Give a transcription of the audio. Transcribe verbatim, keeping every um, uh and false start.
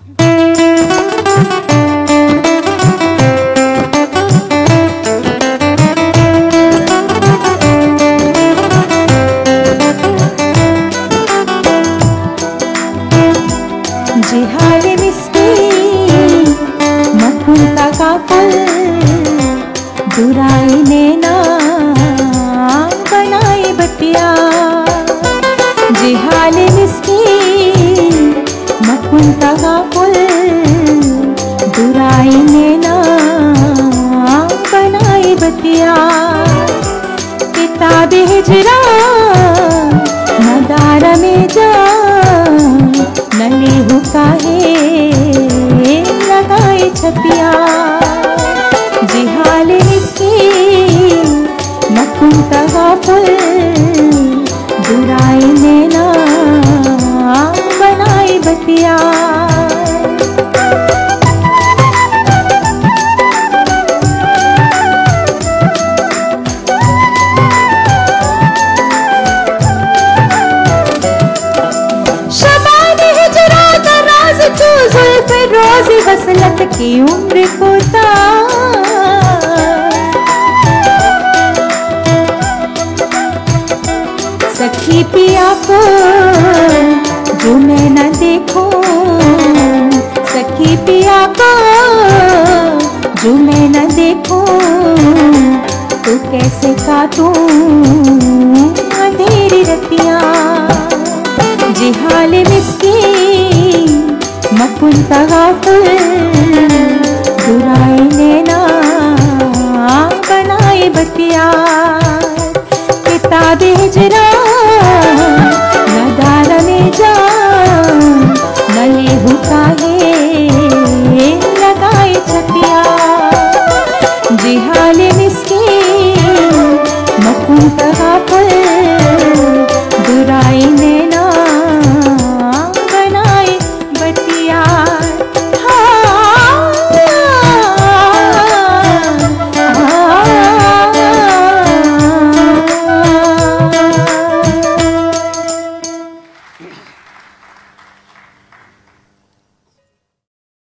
जिहाले मिस्कीन मकुंता का फल दुराई नैना बनाए बतिया। जिहाले मिस्कीन मकुंता का फल दुराई नैना बनाए बतिया। किताबे हिजरा नदारा में जा नली हुकाहे लगाए छपिया। जिहाले मिस्कीन मकुंता का फल दुराई नैना बनाए बतिया। रोज़ी वसलत की उम्र कोता सखी पिया को जो मैं न देखूं, सखी पिया को जो मैं न देखूं तो कैसे काटूं अंधेरी रतियां। जिहाले मिस्कीन मकुंता का फल दुराई नैना बनाए बतिया। किताबे हिजरा